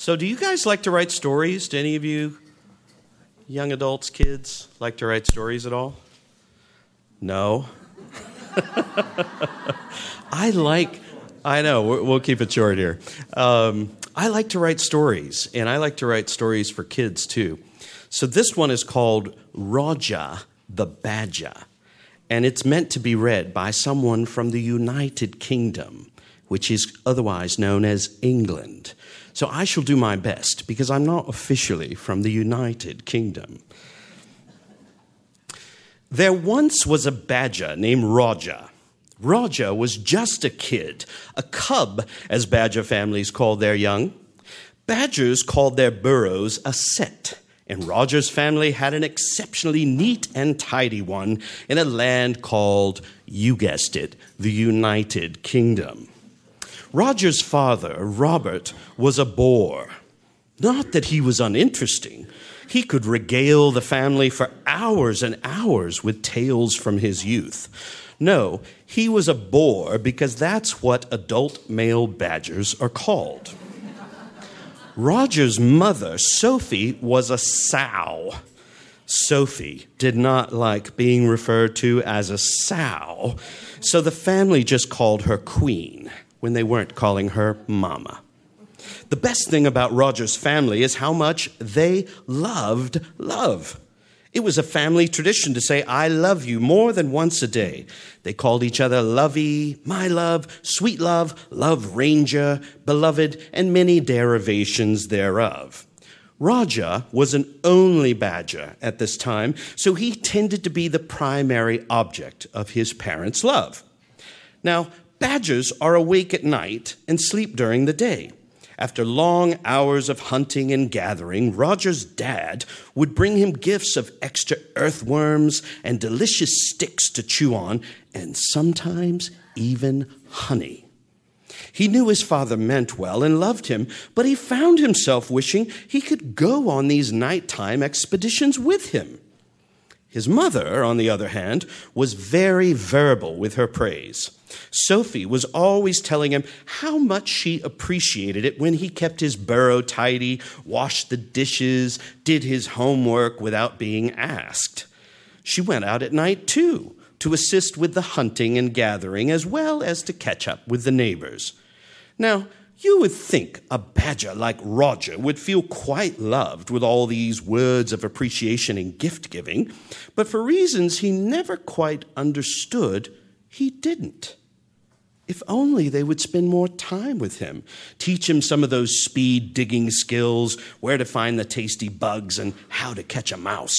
So do you guys like to write stories? Do any of you young adults, kids, like to write stories at all? No? I know, we'll keep it short here. I like to write stories, and I like to write stories for kids too. So this one is called Roger the Badger, and it's meant to be read by someone from the United Kingdom, which is otherwise known as England. So I shall do my best, because I'm not officially from the United Kingdom. There once was a badger named Roger. Roger was just a kid, a cub, as badger families called their young. Badgers called their burrows a set, and Roger's family had an exceptionally neat and tidy one in a land called, you guessed it, the United Kingdom. Roger's father, Robert, was a bore. Not that he was uninteresting. He could regale the family for hours and hours with tales from his youth. No, he was a bore because that's what adult male badgers are called. Roger's mother, Sophie, was a sow. Sophie did not like being referred to as a sow, so the family just called her Queen when they weren't calling her Mama. The best thing about Roger's family is how much they loved love. It was a family tradition to say, I love you, more than once a day. They called each other Lovey, My Love, Sweet Love, Love Ranger, Beloved, and many derivations thereof. Roger was an only badger at this time, so he tended to be the primary object of his parents' love. Now, badgers are awake at night and sleep during the day. After long hours of hunting and gathering, Roger's dad would bring him gifts of extra earthworms and delicious sticks to chew on, and sometimes even honey. He knew his father meant well and loved him, but he found himself wishing he could go on these nighttime expeditions with him. His mother, on the other hand, was very verbal with her praise. Sophie was always telling him how much she appreciated it when he kept his burrow tidy, washed the dishes, did his homework without being asked. She went out at night, too, to assist with the hunting and gathering, as well as to catch up with the neighbors. Now, you would think a badger like Roger would feel quite loved with all these words of appreciation and gift-giving, but for reasons he never quite understood, he didn't. If only they would spend more time with him, teach him some of those speed-digging skills, where to find the tasty bugs, and how to catch a mouse.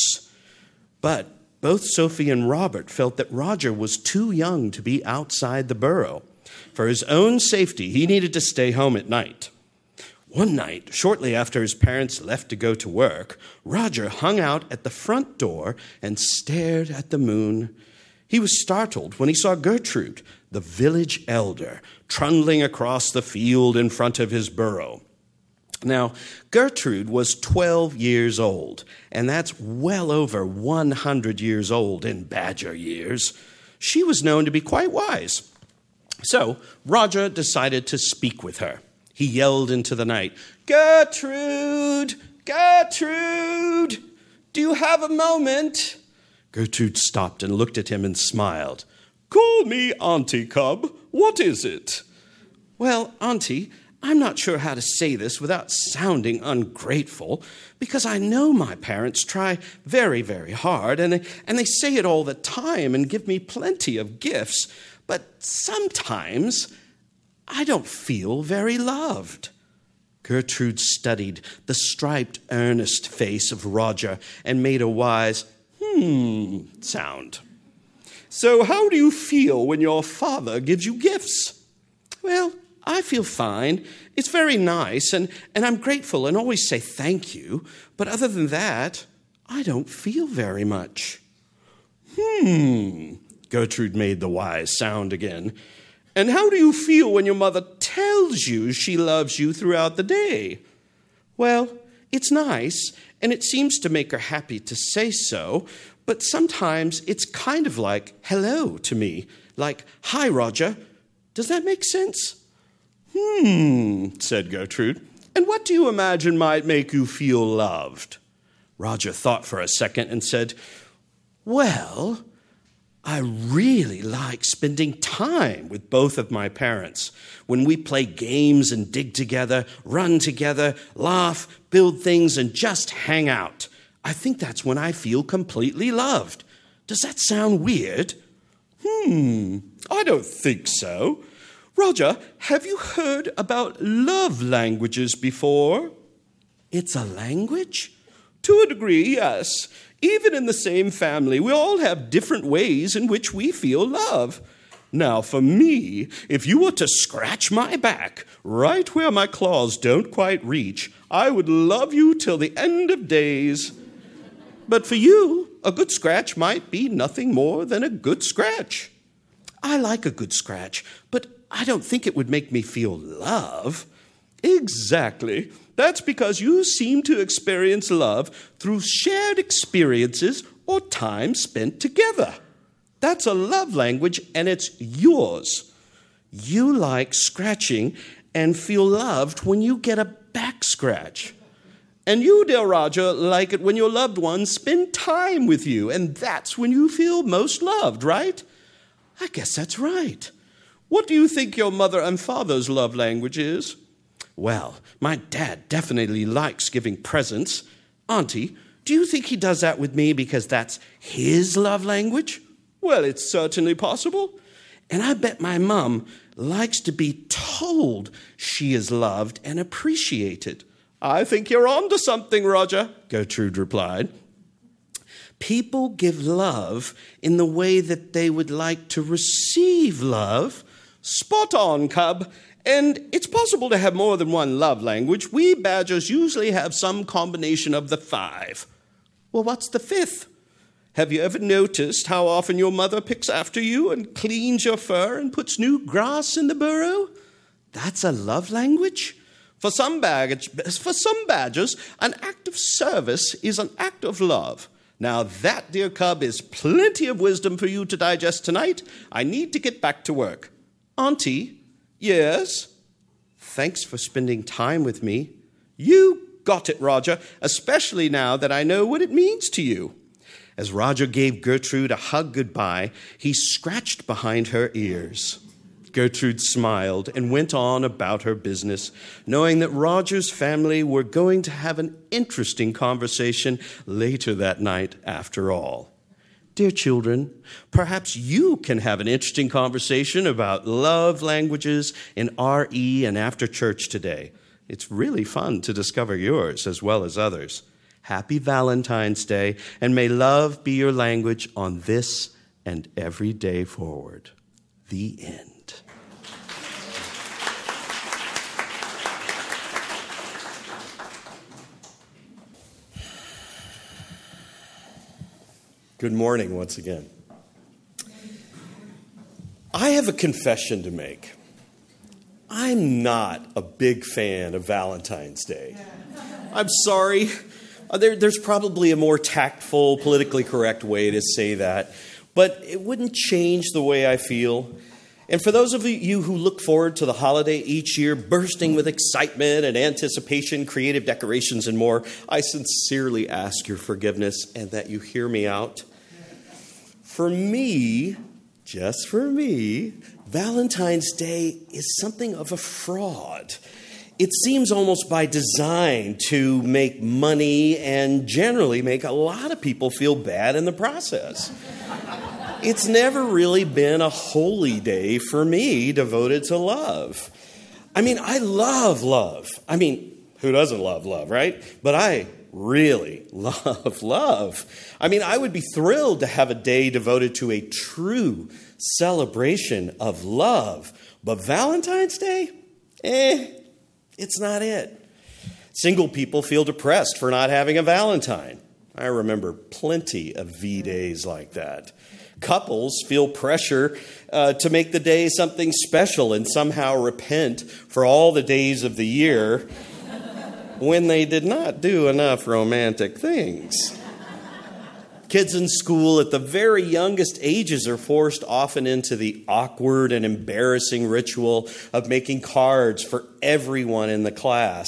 But both Sophie and Robert felt that Roger was too young to be outside the burrow. For his own safety, he needed to stay home at night. One night, shortly after his parents left to go to work, Roger hung out at the front door and stared at the moon. He was startled when he saw Gertrude, the village elder, trundling across the field in front of his burrow. Now, Gertrude was 12 years old, and that's well over 100 years old in badger years. She was known to be quite wise. So Roger decided to speak with her. He yelled into the night, "Gertrude! Gertrude! Do you have a moment?" Gertrude stopped and looked at him and smiled. "Call me Auntie Cub. What is it?" "Well, Auntie, I'm not sure how to say this without sounding ungrateful, because I know my parents try very, very hard, and they say it all the time and give me plenty of gifts, but sometimes I don't feel very loved." Gertrude studied the striped, earnest face of Roger and made a wise sound. "So how do you feel when your father gives you gifts?" "Well, I feel fine. It's very nice, and I'm grateful and always say thank you. But other than that, I don't feel very much." Gertrude made the wise sound again. "And how do you feel when your mother tells you she loves you throughout the day?" "Well, it's nice, and it seems to make her happy to say so, but sometimes it's kind of like hello to me, like, 'Hi, Roger.' Does that make sense?" Said Gertrude. And what do you imagine might make you feel loved? Roger thought for a second and said, well, I really like spending time with both of my parents. When we play games and dig together, run together, laugh, build things, and just hang out. I think that's when I feel completely loved. Does that sound weird? I don't think so. Roger, have you heard about love languages before? It's a language? To a degree, yes. Even in the same family, we all have different ways in which we feel love. Now, for me, if you were to scratch my back, right where my claws don't quite reach, I would love you till the end of days. But for you, a good scratch might be nothing more than a good scratch. I like a good scratch, but I don't think it would make me feel love. Exactly. That's because you seem to experience love through shared experiences or time spent together. That's a love language, and it's yours. You like scratching and feel loved when you get a back scratch. And you, dear Roger, like it when your loved ones spend time with you, and that's when you feel most loved, right? I guess that's right. What do you think your mother and father's love language is? Well, my dad definitely likes giving presents. Auntie, do you think he does that with me because that's his love language? Well, it's certainly possible. And I bet my mom likes to be told she is loved and appreciated. I think you're on to something, Roger, Gertrude replied. People give love in the way that they would like to receive love. Spot on, cub. And it's possible to have more than one love language. We badgers usually have some combination of the 5. Well, what's the 5th? Have you ever noticed how often your mother picks after you and cleans your fur and puts new grass in the burrow? That's a love language. For some badgers, an act of service is an act of love. Now that, dear cub, is plenty of wisdom for you to digest tonight. I need to get back to work. Auntie, yes? Thanks for spending time with me. You got it, Roger, especially now that I know what it means to you. As Roger gave Gertrude a hug goodbye, he scratched behind her ears. Gertrude smiled and went on about her business, knowing that Roger's family were going to have an interesting conversation later that night after all. Dear children, perhaps you can have an interesting conversation about love languages in RE and after church today. It's really fun to discover yours as well as others. Happy Valentine's Day, and may love be your language on this and every day forward. The end. Good morning once again. I have a confession to make. I'm not a big fan of Valentine's Day. I'm sorry. There's probably a more tactful, politically correct way to say that, but it wouldn't change the way I feel. And for those of you who look forward to the holiday each year, bursting with excitement and anticipation, creative decorations, and more, I sincerely ask your forgiveness and that you hear me out. For me, just for me, Valentine's Day is something of a fraud. It seems almost by design to make money and generally make a lot of people feel bad in the process. It's never really been a holy day for me devoted to love. I mean, I love love. I mean, who doesn't love love, right? But I really love love. I mean, I would be thrilled to have a day devoted to a true celebration of love. But Valentine's Day? It's not it. Single people feel depressed for not having a Valentine. I remember plenty of V-days like that. Couples feel pressure to make the day something special and somehow repent for all the days of the year when they did not do enough romantic things. Kids in school at the very youngest ages are forced often into the awkward and embarrassing ritual of making cards for everyone in the class.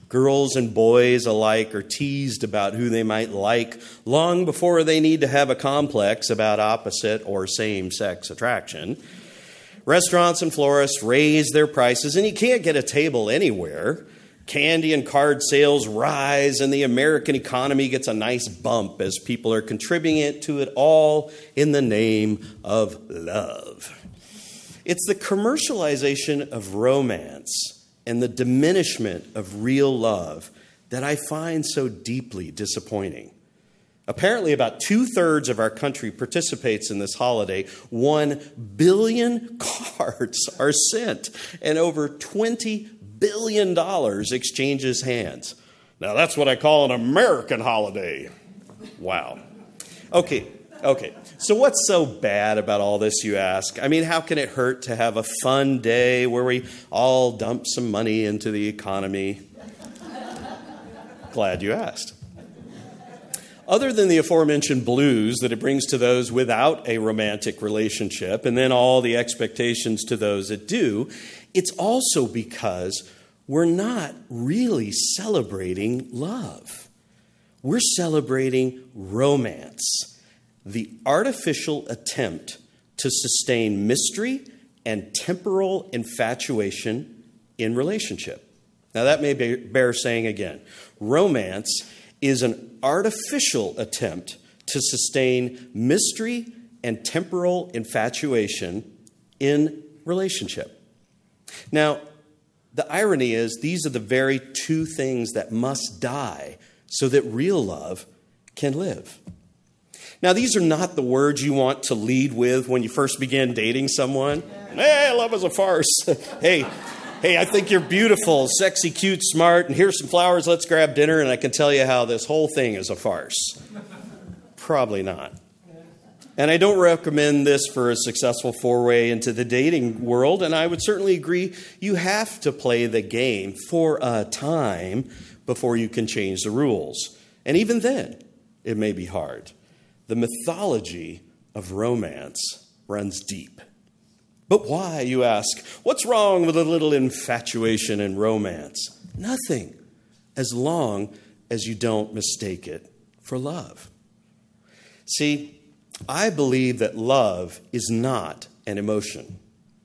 Girls and boys alike are teased about who they might like long before they need to have a complex about opposite or same-sex attraction. Restaurants and florists raise their prices, and you can't get a table anywhere. Candy and card sales rise, and the American economy gets a nice bump as people are contributing to it all in the name of love. It's the commercialization of romance and the diminishment of real love that I find so deeply disappointing. Apparently, about 2/3 of our country participates in this holiday. 1 billion cards are sent, and over $20 billion exchanges hands. Now, that's what I call an American holiday. Wow. Okay. So what's so bad about all this, you ask? I mean, how can it hurt to have a fun day where we all dump some money into the economy? Glad you asked. Other than the aforementioned blues that it brings to those without a romantic relationship, and then all the expectations to those that do, it's also because we're not really celebrating love. We're celebrating romance, the artificial attempt to sustain mystery and temporal infatuation in relationship. Now, that may bear saying again. Romance is an artificial attempt to sustain mystery and temporal infatuation in relationship. Now, the irony is these are the very two things that must die so that real love can live. Now, these are not the words you want to lead with when you first begin dating someone. Hey, love is a farce. Hey, I think you're beautiful, sexy, cute, smart, and here's some flowers, let's grab dinner, and I can tell you how this whole thing is a farce. Probably not. And I don't recommend this for a successful foray into the dating world, and I would certainly agree you have to play the game for a time before you can change the rules. And even then, it may be hard. The mythology of romance runs deep. But why, you ask? What's wrong with a little infatuation and romance? Nothing, as long as you don't mistake it for love. See, I believe that love is not an emotion.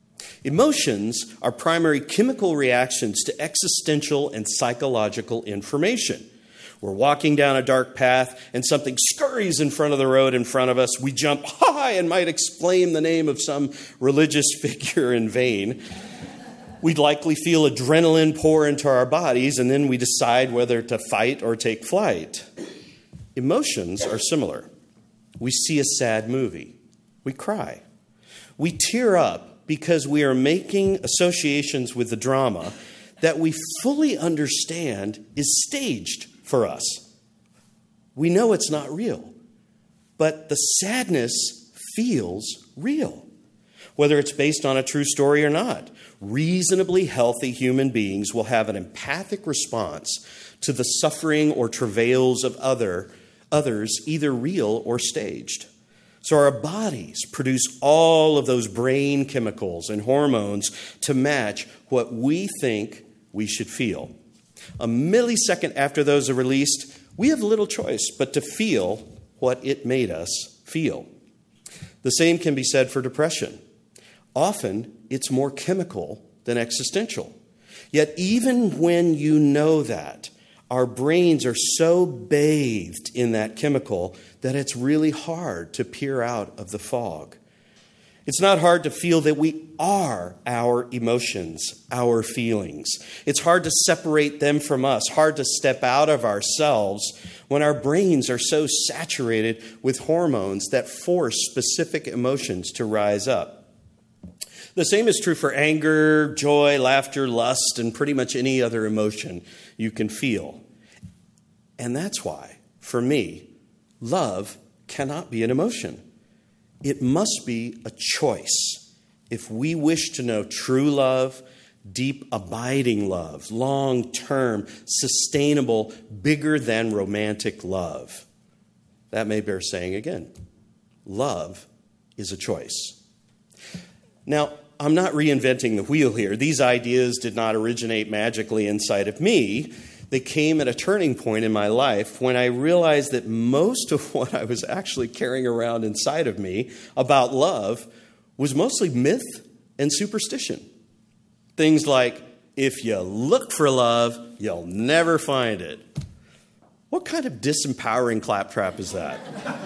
Emotions are primary chemical reactions to existential and psychological information. We're walking down a dark path and something scurries in front of the road in front of us. We jump high and might exclaim the name of some religious figure in vain. We'd likely feel adrenaline pour into our bodies, and then we decide whether to fight or take flight. Emotions are similar. We see a sad movie. We cry. We tear up because we are making associations with the drama that we fully understand is staged for us. We know it's not real, but the sadness feels real, whether it's based on a true story or not. Reasonably healthy human beings will have an empathic response to the suffering or travails of others, either real or staged. So our bodies produce all of those brain chemicals and hormones to match what we think we should feel. A millisecond after those are released, we have little choice but to feel what it made us feel. The same can be said for depression. Often, it's more chemical than existential. Yet even when you know that, our brains are so bathed in that chemical that it's really hard to peer out of the fog. It's not hard to feel that we are our emotions, our feelings. It's hard to separate them from us, hard to step out of ourselves when our brains are so saturated with hormones that force specific emotions to rise up. The same is true for anger, joy, laughter, lust, and pretty much any other emotion you can feel. And that's why, for me, love cannot be an emotion. It must be a choice if we wish to know true love, deep, abiding love, long-term, sustainable, bigger than romantic love. That may bear saying again. Love is a choice. Now, I'm not reinventing the wheel here. These ideas did not originate magically inside of me. They came at a turning point in my life when I realized that most of what I was actually carrying around inside of me about love was mostly myth and superstition. Things like, if you look for love, you'll never find it. What kind of disempowering claptrap is that?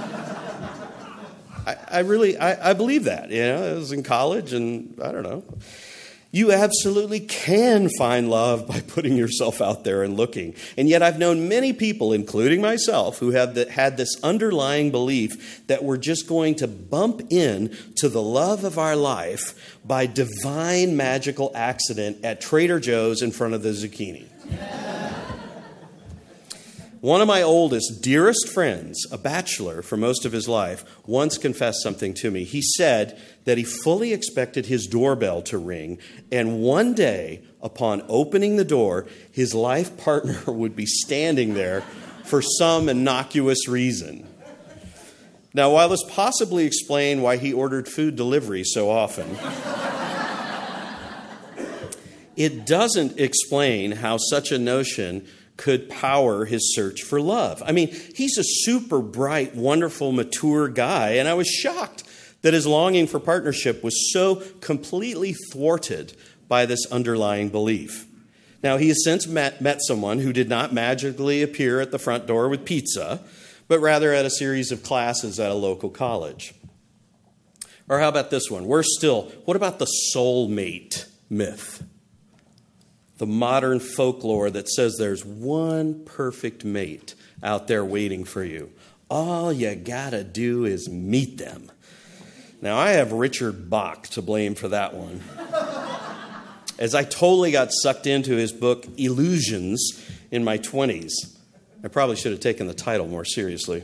I believe that. I was in college and I don't know. You absolutely can find love by putting yourself out there and looking. And yet I've known many people, including myself, who have had this underlying belief that we're just going to bump in to the love of our life by divine magical accident at Trader Joe's in front of the zucchini. One of my oldest, dearest friends, a bachelor for most of his life, once confessed something to me. He said that he fully expected his doorbell to ring, and one day, upon opening the door, his life partner would be standing there for some innocuous reason. Now, while this possibly explained why he ordered food delivery so often, it doesn't explain how such a notion could power his search for love. I mean, he's a super bright, wonderful, mature guy, and I was shocked that his longing for partnership was so completely thwarted by this underlying belief. Now, he has since met someone who did not magically appear at the front door with pizza, but rather at a series of classes at a local college. Or how about this one? Worse still, what about the soulmate myth? The modern folklore that says there's one perfect mate out there waiting for you. All you gotta do is meet them. Now, I have Richard Bach to blame for that one, as I totally got sucked into his book, Illusions, in my 20s. I probably should have taken the title more seriously.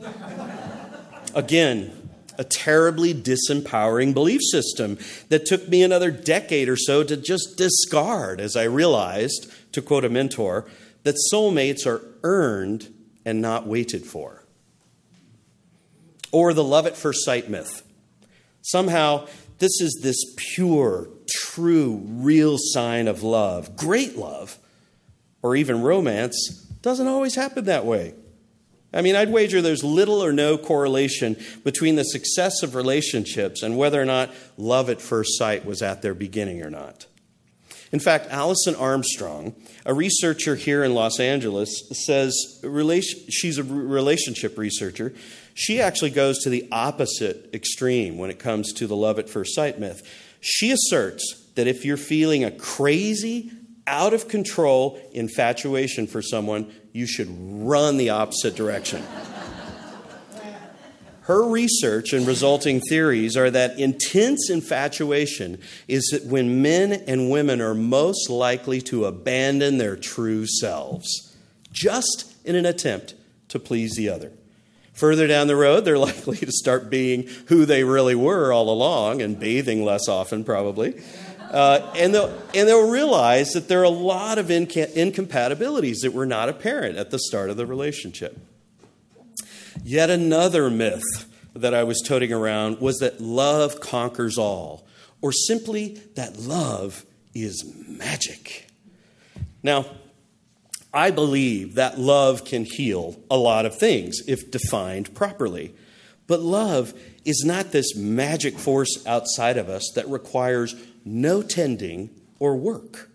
Again, a terribly disempowering belief system that took me another decade or so to just discard as I realized, to quote a mentor, that soulmates are earned and not waited for. Or the love at first sight myth. Somehow, this is this pure, true, real sign of love. Great love, or even romance, doesn't always happen that way. I mean, I'd wager there's little or no correlation between the success of relationships and whether or not love at first sight was at their beginning or not. In fact, Allison Armstrong, a researcher here in Los Angeles, says she's a relationship researcher. She actually goes to the opposite extreme when it comes to the love at first sight myth. She asserts that if you're feeling a crazy, out of control infatuation for someone, you should run the opposite direction. Her research and resulting theories are that intense infatuation is when men and women are most likely to abandon their true selves, just in an attempt to please the other. Further down the road, they're likely to start being who they really were all along and bathing less often, probably. And they'll realize that there are a lot of incompatibilities that were not apparent at the start of the relationship. Yet another myth that I was toting around was that love conquers all, or simply that love is magic. Now, I believe that love can heal a lot of things if defined properly. But love is not this magic force outside of us that requires no tending or work.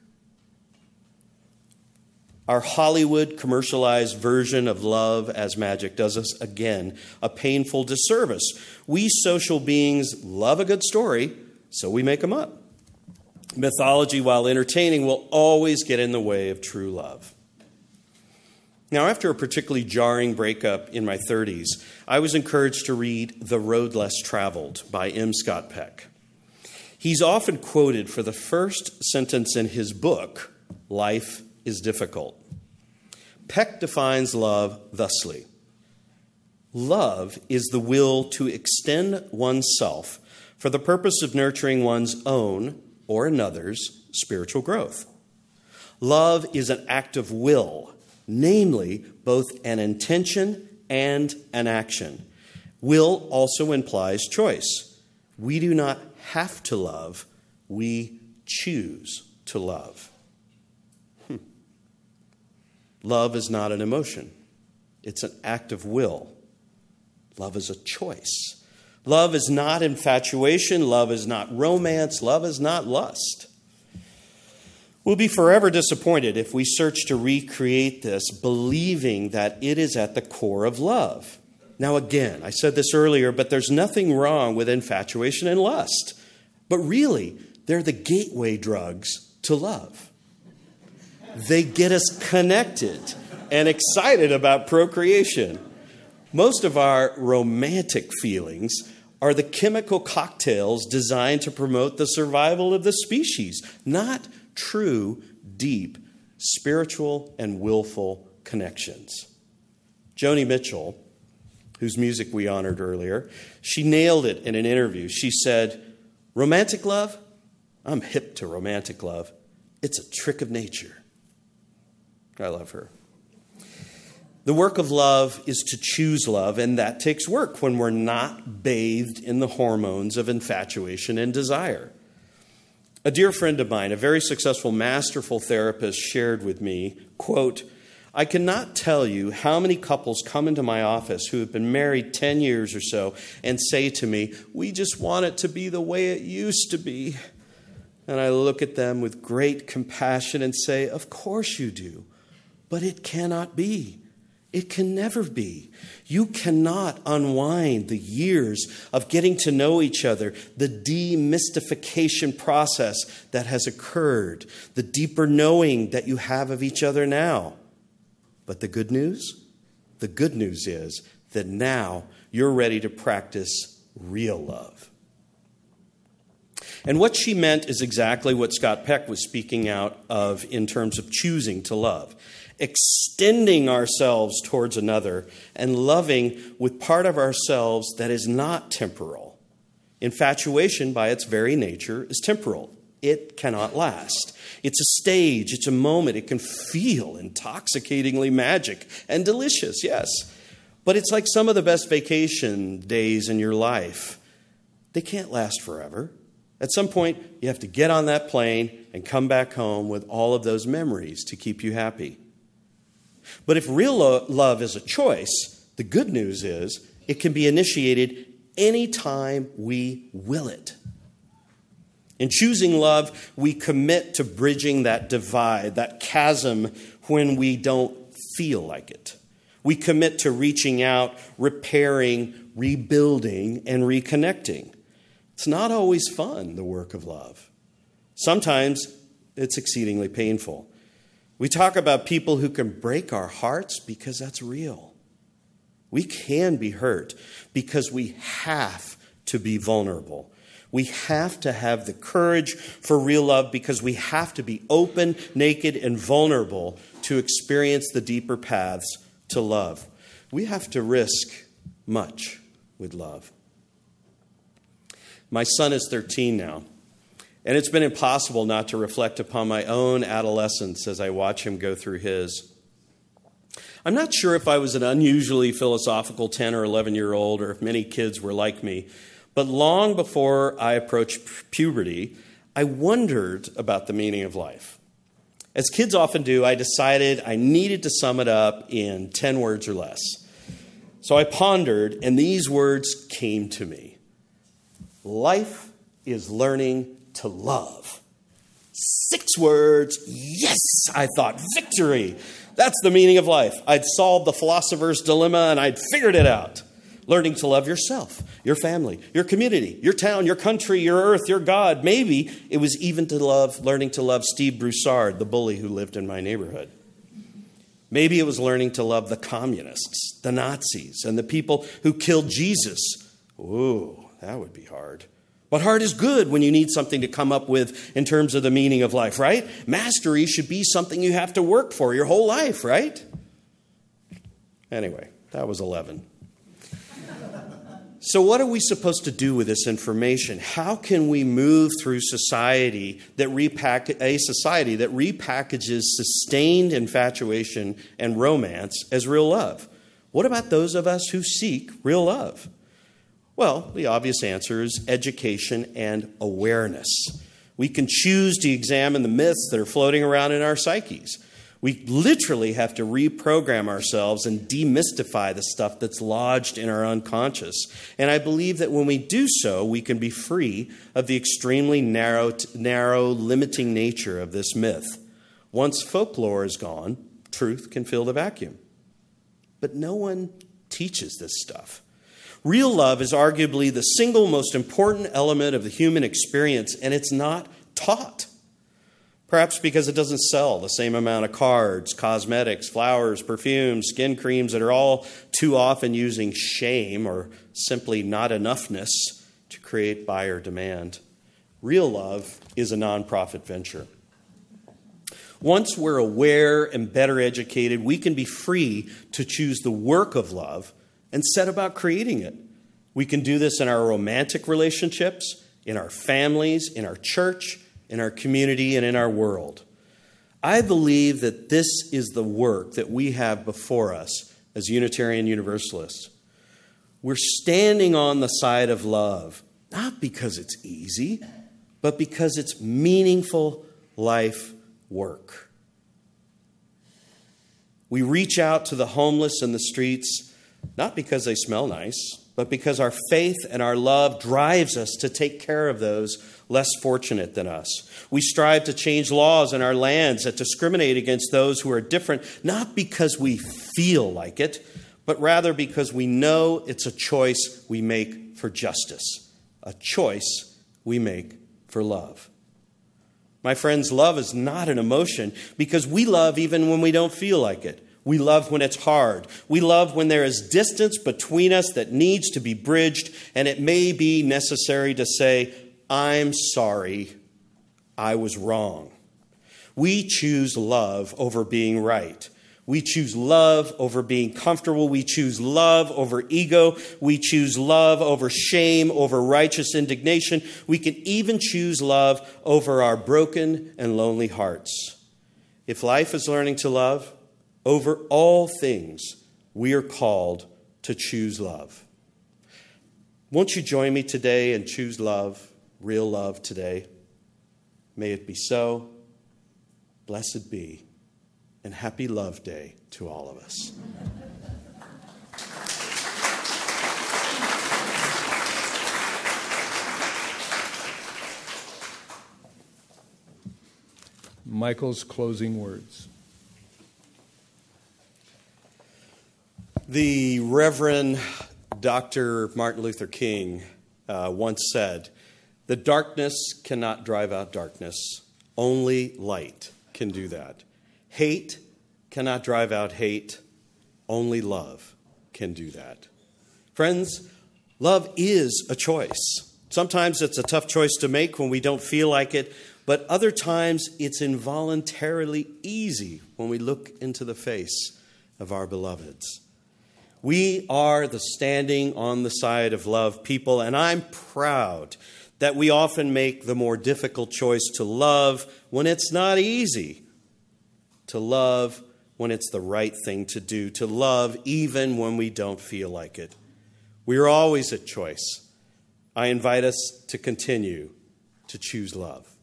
Our Hollywood commercialized version of love as magic does us, again, a painful disservice. We social beings love a good story, so we make them up. Mythology, while entertaining, will always get in the way of true love. Now, after a particularly jarring breakup in my 30s, I was encouraged to read The Road Less Traveled by M. Scott Peck. He's often quoted for the first sentence in his book, Life is Difficult. Peck defines love thusly. Love is the will to extend oneself for the purpose of nurturing one's own or another's spiritual growth. Love is an act of will, namely both an intention and an action. Will also implies choice. We do not have to love, we choose to love. Love is not an emotion. It's an act of will. Love is a choice. Love is not infatuation. Love is not romance. Love is not lust. We'll be forever disappointed if we search to recreate this, believing that it is at the core of love. Now again, I said this earlier, but there's nothing wrong with infatuation and lust. But really, they're the gateway drugs to love. They get us connected and excited about procreation. Most of our romantic feelings are the chemical cocktails designed to promote the survival of the species, not true, deep, spiritual, and willful connections. Joni Mitchell, whose music we honored earlier, she nailed it in an interview. She said, "Romantic love? I'm hip to romantic love. It's a trick of nature." I love her. The work of love is to choose love, and that takes work when we're not bathed in the hormones of infatuation and desire. A dear friend of mine, a very successful, masterful therapist, shared with me, quote, "I cannot tell you how many couples come into my office who have been married 10 years or so and say to me, 'We just want it to be the way it used to be.' And I look at them with great compassion and say, 'Of course you do, but it cannot be. It can never be. You cannot unwind the years of getting to know each other, the demystification process that has occurred, the deeper knowing that you have of each other now.' But the good news? The good news is that now you're ready to practice real love." And what she meant is exactly what Scott Peck was speaking out of in terms of choosing to love. Extending ourselves towards another and loving with part of ourselves that is not temporal. Infatuation, by its very nature, is temporal. It cannot last. It's a stage, it's a moment. It can feel intoxicatingly magic and delicious, yes. But it's like some of the best vacation days in your life. They can't last forever. At some point, you have to get on that plane and come back home with all of those memories to keep you happy. But if real love is a choice, the good news is it can be initiated anytime we will it. In choosing love, we commit to bridging that divide, that chasm when we don't feel like it. We commit to reaching out, repairing, rebuilding, and reconnecting. It's not always fun, the work of love. Sometimes it's exceedingly painful. We talk about people who can break our hearts because that's real. We can be hurt because we have to be vulnerable. We have to have the courage for real love because we have to be open, naked, and vulnerable to experience the deeper paths to love. We have to risk much with love. My son is 13 now. And it's been impossible not to reflect upon my own adolescence as I watch him go through his. I'm not sure if I was an unusually philosophical 10 or 11-year-old or if many kids were like me, but long before I approached puberty, I wondered about the meaning of life. As kids often do, I decided I needed to sum it up in 10 words or less. So I pondered, and these words came to me. Life is learning to love. 6 words. Yes, I thought, victory. That's the meaning of life. I'd solved the philosopher's dilemma and I'd figured it out. Learning to love yourself, your family, your community, your town, your country, your earth, your God. Maybe it was even learning to love Steve Broussard, the bully who lived in my neighborhood. Maybe it was learning to love the communists, the Nazis, and the people who killed Jesus. Ooh, that would be hard. But hard is good when you need something to come up with in terms of the meaning of life, right? Mastery should be something you have to work for your whole life, right? Anyway, that was 11. So what are we supposed to do with this information? How can we move through society that repackages sustained infatuation and romance as real love? What about those of us who seek real love? Well, the obvious answer is education and awareness. We can choose to examine the myths that are floating around in our psyches. We literally have to reprogram ourselves and demystify the stuff that's lodged in our unconscious. And I believe that when we do so, we can be free of the extremely narrow, limiting nature of this myth. Once folklore is gone, truth can fill the vacuum. But no one teaches this stuff. Real love is arguably the single most important element of the human experience, and it's not taught. Perhaps because it doesn't sell the same amount of cards, cosmetics, flowers, perfumes, skin creams that are all too often using shame or simply not enoughness to create buyer demand. Real love is a nonprofit venture. Once we're aware and better educated, we can be free to choose the work of love and set about creating it. We can do this in our romantic relationships, in our families, in our church, in our community, and in our world. I believe that this is the work that we have before us as Unitarian Universalists. We're standing on the side of love, not because it's easy, but because it's meaningful life work. We reach out to the homeless in the streets, not because they smell nice, but because our faith and our love drives us to take care of those less fortunate than us. We strive to change laws in our lands that discriminate against those who are different, not because we feel like it, but rather because we know it's a choice we make for justice, a choice we make for love. My friends, love is not an emotion because we love even when we don't feel like it. We love when it's hard. We love when there is distance between us that needs to be bridged, and it may be necessary to say, I'm sorry, I was wrong. We choose love over being right. We choose love over being comfortable. We choose love over ego. We choose love over shame, over righteous indignation. We can even choose love over our broken and lonely hearts. If life is learning to love, over all things, we are called to choose love. Won't you join me today and choose love, real love today? May it be so. Blessed be. And happy Love Day to all of us. Michael's closing words. The Reverend Dr. Martin Luther King once said, "The darkness cannot drive out darkness. Only light can do that. Hate cannot drive out hate. Only love can do that." Friends, love is a choice. Sometimes it's a tough choice to make when we don't feel like it, but other times it's involuntarily easy when we look into the face of our beloveds. We are the standing on the side of love people, and I'm proud that we often make the more difficult choice to love when it's not easy, to love when it's the right thing to do, to love even when we don't feel like it. We are always at choice. I invite us to continue to choose love.